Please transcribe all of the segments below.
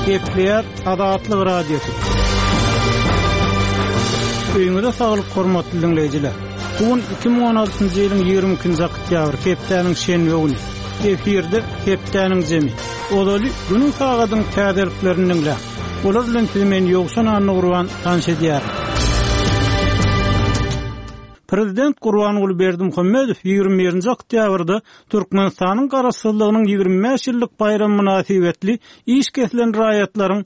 Gepleyer Adatlyk radiosu. Öýüňizde saglyk hormatly dinleýijiler. Bugun 2016-njy ýylyň 20-nji oktýabr hepdeniň şenbe güni. Efirde hepdeniň jemi. Olaly günüň sagadyň täzeliklerini dinlä. Olar bilen men ýogşan anny gurban tanış edýär. Prezident Gurbanuly Berdimuhammedow 21-nji oktýabrda Türkmenistanyň garaşsyzlygynyň 25 ýyllyk bayramy münasibetli iş kesilen raýatlaryň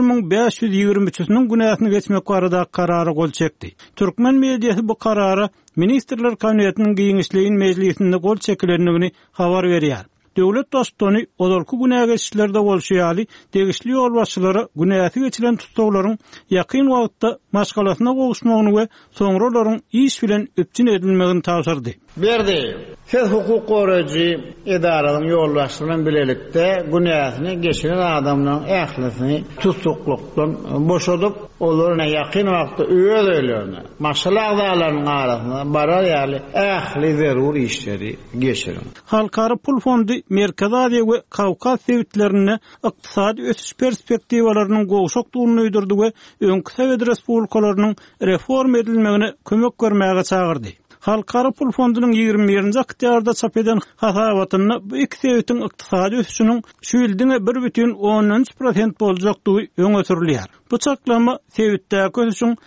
1523-nüň günäsini geçmek barada karary gol çekdi. Türkmen mediýasy bu karara Ministrler Kabinetiniň giňişliğin mejlisinde gol çekilenligini habar berýär. Döwlet dostluğunu odolku günä geçişlerde bolşýaly degişli ýol başçylary günäsi geçilen tutsaklaryň ýakyn wagtda maşgalasyna gowuşmagyny we soňra olaryň iş bilen öpçün edilmegini taýsyrdy. Berdi. Siz hukuk goragy edaralaryň ýolbaşçylaryň bilelikde günäsini geçiren adamlaryň ählisini tutsaklykdan boşadyp olaryň ýakyn wagtda öýelerini maşgalalaryň arasynda barar ýaly ähli zerur işleri geçirin. Halkara pul fondy Merkez Aziýa we Kawkaz sewitlerine ykdysady ösüş perspektiwalarynyň gowşakdygyny öýdürdi we öňkü Sowet respublikalarynyň reform edilmegine kömek görmäge çagyrdy. Halkara pul fondunyň 21-nji oktýabrda çap eden hasabatyna bu iki sewitiň ykdysady ösüşiniň şu ýyldyň 1,10% boljakdygy öňe sürilýär. Bu çaklama sewitdäki ösüşiň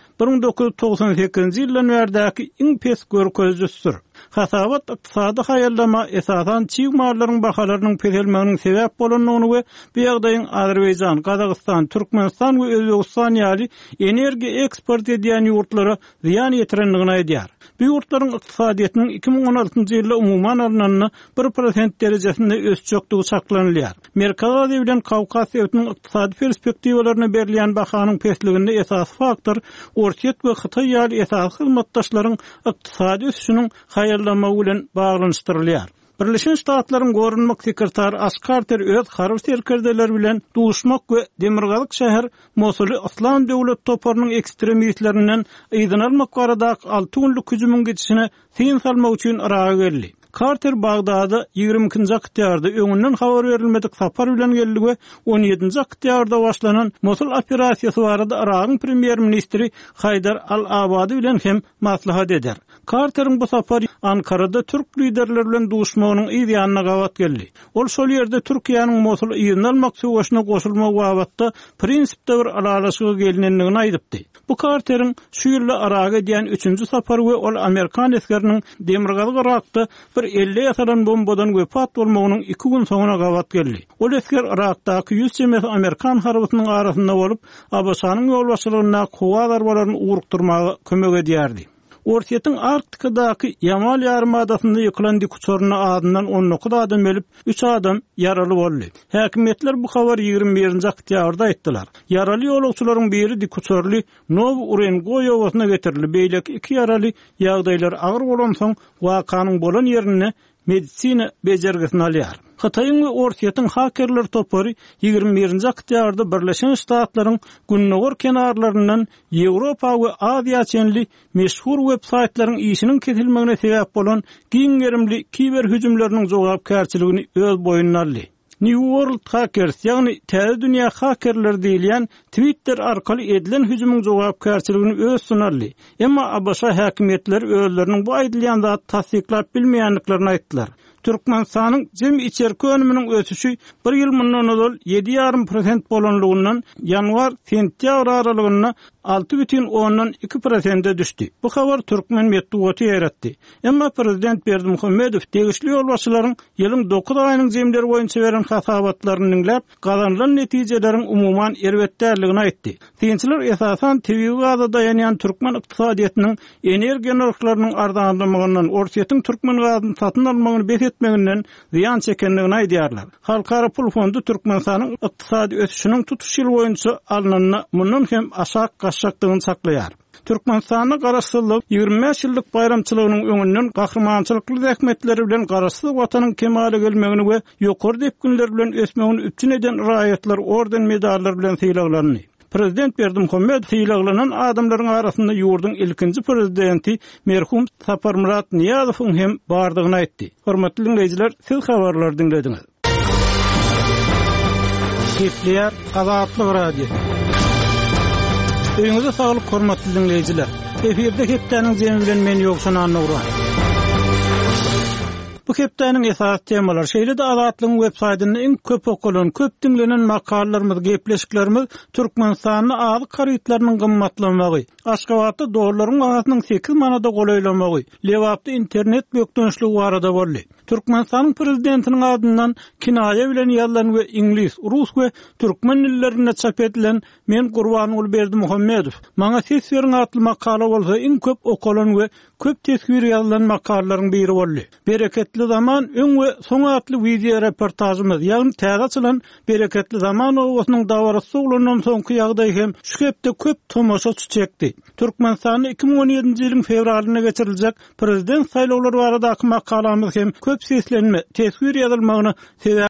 1998-nji ýyldan berdäki iň pes görkezlisdir. Hasabat ykdysady haýallama esasan çiğ marlaryň bahalarynyň peselmeginiň sebäp bolanyny we bu ýagdaýyň Azerbaýjan, Kazakystan, Türkmenistan we Özbegistan ýaly energiýa eksport edýän ýurtlara ziýan ýetirenligini aýdýar. Bu ýurtlaryň ykdysadyýatynyň 2016-njy ýylda umuman alnanyny 1% derejesinde ösjekdigi saklanylýar. Merkez Aziýa bilen Kawkaz sewitiniň ykdysady perspektiwalaryna berilýän bahanyň pesliginde esas faktor Orsiýet we Hytaý ýaly esas hyzmatdaşlaryň ykdysady ösüşiniň haýallamagy bilen baglanyşdyrylýar. Birleşen Ştatlaryň gorunmak sekretary Ash Carter öz harby serkerdeler bilen duşmak we Demirgazyk şäher Mosuly Islam döwlet toparynyň ekstremistlerinden ýygyny almak barada 6 günlük hüjümüň geçişine tyn salmak üçin araga geldi. Carter Bagdada 22-nji oktýabrda öňünden habar berilmedik sapar bilen geldi we 17-nji oktýabrda başlanan Mosul operasiýasy barada Iragyň premier ministri Haydar al-Abadi bilen hem maslahat eder. Carter'ın bu sapary Ankara'da Türk liderleri bilen duşmagynyň ýa-da gawat geldi. Ol şol ýerde Türkiýanyň Mosul ýygyny almak söwüşine goşulmak wagtda prinsipde bir aralaşyga gelinenligini aýdypdy. Bu Carter'ın şu ýylda araga diýen 3-nji sapary we ol Amerikan eskeriniň Demirgazyk Irakda bir 50 ýasadan bombadan wepat bolmagynyň 2 gün soňra gawat geldi. Ol esker Irakdaky 100 jemes Amerikan harbysynyň arasynda bolup Abaşanyň ýolbaşçylygyna kowa darbalaryny urukturmagy kömek edýärdi. Orsiýetiň Arktikadaky Yamal ýarymadasyna ýykylan dik uçuryna adyndan 19 adam ölüp 3 adam yaraly boldy. Häkimetler bu habar 21-nji oktýabrda aýtdylar. Yaraly ýolagçylaryň biri dik uçurly Nowy Urengoy owasyna getirildi. Beýleki 2 yaraly ýagdaýlar agyr bolan soň wakanyň bolan ýerine medisina bejergisini alýar. Hytaýyň we Orsiýetiň hakerler topary 21-nji oktýabrda Birleşen Ştatlaryň günnäger kenarlaryndan Ýewropa we Aziýa çenli meşhur web-saytlaryň işiniň kesilmegine sebäp bolan giňerimli kiber hüjümleriniň jogapkärçiligini öz boýuna aldy. New World Hackers ýagny täze dünýä hakerler diýilýän Twitter arkaly edilen hüjümüň jogapkärçiligini öz sunarly. Emma Abaşa häkimetleri özleriniň bu aýdylýan zat tasdiklap bilmeýänliklerini aýtdylar. Türkmenistanyň jemi içerki önüminiň ösüşi 1 ýyl mundan ol 7,5% bolanlygyndan ýanwar-sentýabr aralygyna 6,2% düşdi. Bu habar Türkmen medeniýeti ýaratdy. Emma Prezident Berdimuhammedow degişli ýolbaşçylaryň ýylyň 9 aýynyň jemleri boýunça beren hasabatlaryny dinläp, gazanylan netijeleriň umuman erwetdärligini aýtdy. Synçylar esasan TV-ga dayanýan Türkmen ykdysadyýatynyň energiýa narhlarynyň ardanlygyndan Orsiýetiň Türkmen gazyny satyn almagyny etmeginden ziyan çekenligini aýdýarlar. Halkara pul fondu Türkmenistanyň ykdysady ösüşiniň tutuş ýyly boýunça alnanyna mundan hem aşak gaşşakdygyny saklaýar. Türkmenistanyň garaşsyzlyk 25 ýyllyk bayramçylygynyň öňünden gahrmançylykly zähmetleri bilen garaşsyz watanyň kemale gelmegini we ýokary depkinler bilen ösmegini üpçün eden raýatlar orden medallar bilen syýlaglandy. Prezident Berdimuhammedow syýlaklanan adamlaryň arasynda ýurduň ilkinji prezidenti merhum Saparmurat Niýazowyň hem bardygyny aýtdy. Hormatly dinleýijiler, siz habarlary dinlediňiz. Gepleýär Azatlyk radio. Öňüňizde saglyk, hormatly dinleýijiler. Eferde hepdeniň jemi bilen men ýokşan anlygyra. Bu hepdeniň esas temalar şeýle-de Azatlygyň web saýtyny iň köp okulan, köp dinlenen makallalarymyz, gepleşiklerimiz Türkmenistanyň azy karytlarynyň gymmatlanmagy, Aşgabatda dollarlaryň bahasynyň 8 manada golaýlamagy, Lewapda internet bökdönçligi barada boldy. Türkmenistanyň prezidentiniň adyndan kinaýa bilen ýazylan we ingliz, rus we türkmen dillerinde çap edilen "Men Gurbanyň Berdi Muhammedow" maňa ses beren atly makala bolsa iň köp okulan we köp tesbir ýazylan makalaryň biri boldy. Bereketli zaman öň we soň atly video reportajymyz, ýagny täze açylan Bereketli zaman owasynyň dawarasy ulandan soňky ýagdaý hem şu hepde köp tomoşa çekdi. Türkmenistanyň 2017-nji ýylyň fevralyna geçiriljek prezident saýlawlary baradaky makalamyz hem köp seslenme, tesbir ýazylmagyny